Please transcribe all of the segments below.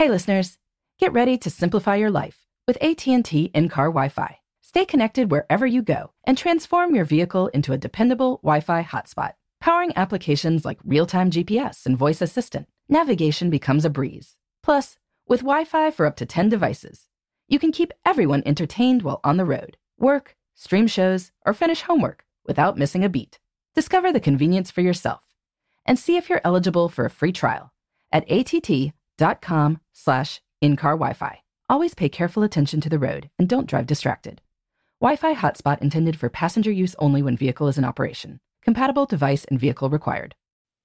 Hey listeners, get ready to simplify your life with AT&T in-car Wi-Fi. Stay connected wherever you go and transform your vehicle into a dependable Wi-Fi hotspot. Powering applications like real-time GPS and voice assistant, navigation becomes a breeze. Plus, with Wi-Fi for up to 10 devices, you can keep everyone entertained while on the road, work, stream shows, or finish homework without missing a beat. Discover the convenience for yourself and see if you're eligible for a free trial at att.com/in-car Wi-Fi. Always pay careful attention to the road and don't drive distracted. Wi-Fi hotspot intended for passenger use only when vehicle is in operation. Compatible device and vehicle required.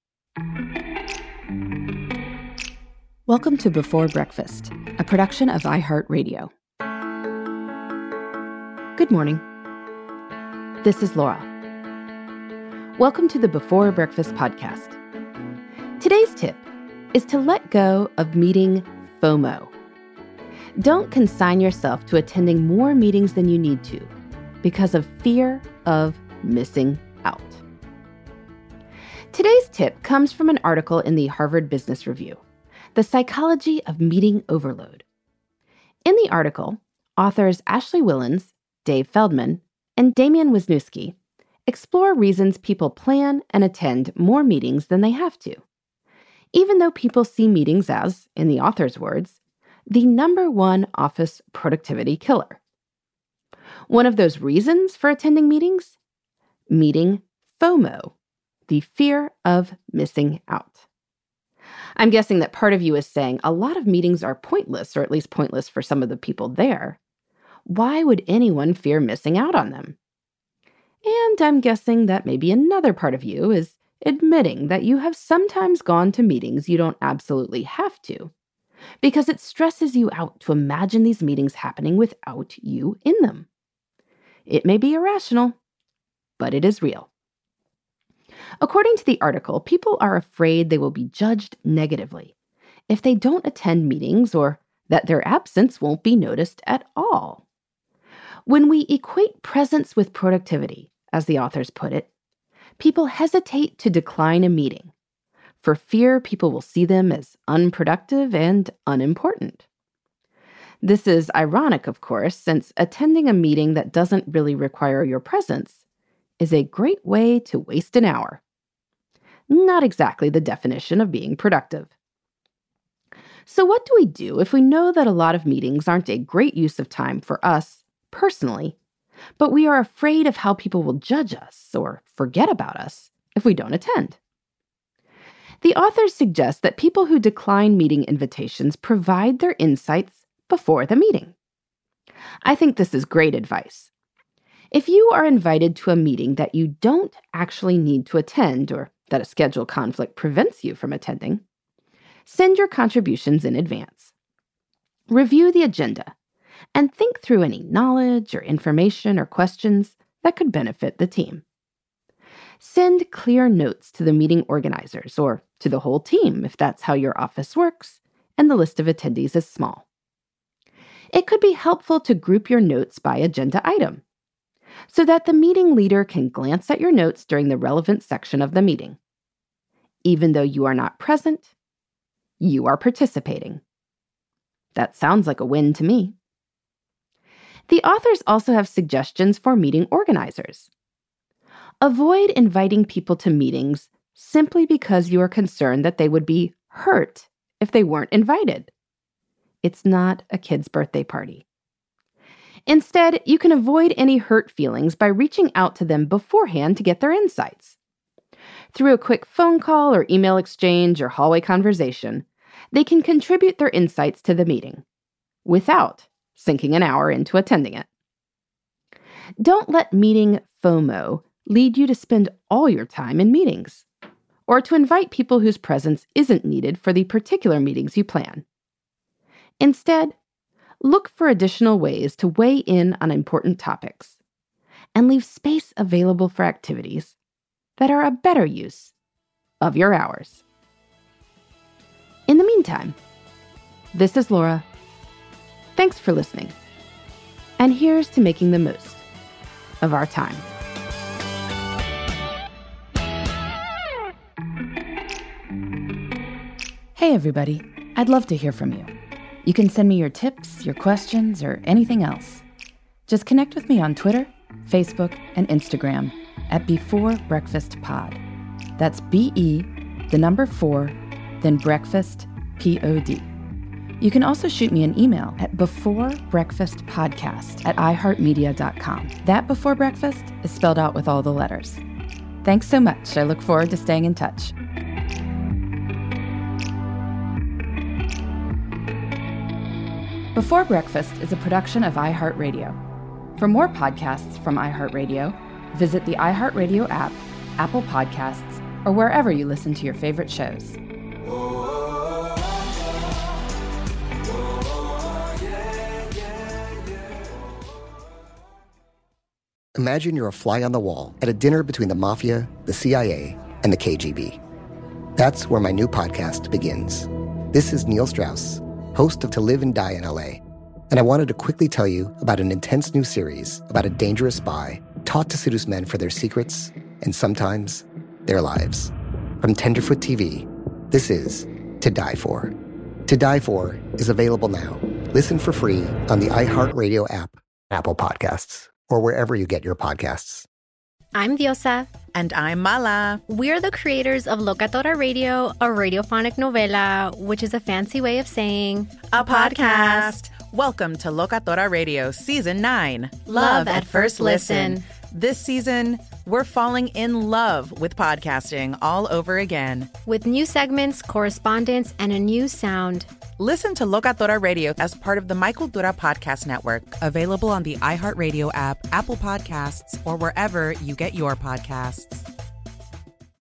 Welcome to Before Breakfast, a production of iHeartRadio. Good morning. This is Laura. Welcome to the Before Breakfast podcast. Today's tip is to let go of meeting FOMO. Don't consign yourself to attending more meetings than you need to because of fear of missing out. Today's tip comes from an article in the Harvard Business Review, The Psychology of Meeting Overload. In the article, authors Ashley Whillans, Dave Feldman, and Damian Wisniewski explore reasons people plan and attend more meetings than they have to, even though people see meetings as, in the author's words, the number one office productivity killer. One of those reasons for attending meetings? Meeting FOMO, the fear of missing out. I'm guessing that part of you is saying a lot of meetings are pointless, or at least pointless for some of the people there. Why would anyone fear missing out on them? And I'm guessing that maybe another part of you is admitting that you have sometimes gone to meetings you don't absolutely have to, because it stresses you out to imagine these meetings happening without you in them. It may be irrational, but it is real. According to the article, people are afraid they will be judged negatively if they don't attend meetings or that their absence won't be noticed at all. When we equate presence with productivity, as the authors put it, people hesitate to decline a meeting for fear people will see them as unproductive and unimportant. This is ironic, of course, since attending a meeting that doesn't really require your presence is a great way to waste an hour. Not exactly the definition of being productive. So what do we do if we know that a lot of meetings aren't a great use of time for us personally, but we are afraid of how people will judge us or forget about us if we don't attend? The authors suggest that people who decline meeting invitations provide their insights before the meeting. I think this is great advice. If you are invited to a meeting that you don't actually need to attend or that a schedule conflict prevents you from attending, send your contributions in advance. Review the agenda and think through any knowledge or information or questions that could benefit the team. Send clear notes to the meeting organizers or to the whole team if that's how your office works and the list of attendees is small. It could be helpful to group your notes by agenda item so that the meeting leader can glance at your notes during the relevant section of the meeting. Even though you are not present, you are participating. That sounds like a win to me. The authors also have suggestions for meeting organizers. Avoid inviting people to meetings simply because you are concerned that they would be hurt if they weren't invited. It's not a kid's birthday party. Instead, you can avoid any hurt feelings by reaching out to them beforehand to get their insights. Through a quick phone call or email exchange or hallway conversation, they can contribute their insights to the meeting without sinking an hour into attending it. Don't let meeting FOMO lead you to spend all your time in meetings or to invite people whose presence isn't needed for the particular meetings you plan. Instead, look for additional ways to weigh in on important topics and leave space available for activities that are a better use of your hours. In the meantime, this is Laura. Thanks for listening. And here's to making the most of our time. Hey everybody, I'd love to hear from you. You can send me your tips, your questions, or anything else. Just connect with me on Twitter, Facebook, and Instagram at Before Breakfast Pod. That's BE, the number 4, then breakfast, POD. You can also shoot me an email at beforebreakfastpodcast@iheartmedia.com. That Before Breakfast is spelled out with all the letters. Thanks so much. I look forward to staying in touch. Before Breakfast is a production of iHeartRadio. For more podcasts from iHeartRadio, visit the iHeartRadio app, Apple Podcasts, or wherever you listen to your favorite shows. Imagine you're a fly on the wall at a dinner between the mafia, the CIA, and the KGB. That's where my new podcast begins. This is Neil Strauss, host of To Live and Die in LA, and I wanted to quickly tell you about an intense new series about a dangerous spy taught to seduce men for their secrets and sometimes their lives. From Tenderfoot TV, this is To Die For. To Die For is available now. Listen for free on the iHeartRadio app, Apple Podcasts, or wherever you get your podcasts. I'm Diosa. And I'm Mala. We're the creators of Locatora Radio, a radiophonic novela, which is a fancy way of saying a podcast. Welcome to Locatora Radio Season 9. Love at First Listen. This season, we're falling in love with podcasting all over again. With new segments, correspondence, and a new sound. Listen to Locatora Radio as part of the My Cultura Podcast Network, available on the iHeartRadio app, Apple Podcasts, or wherever you get your podcasts.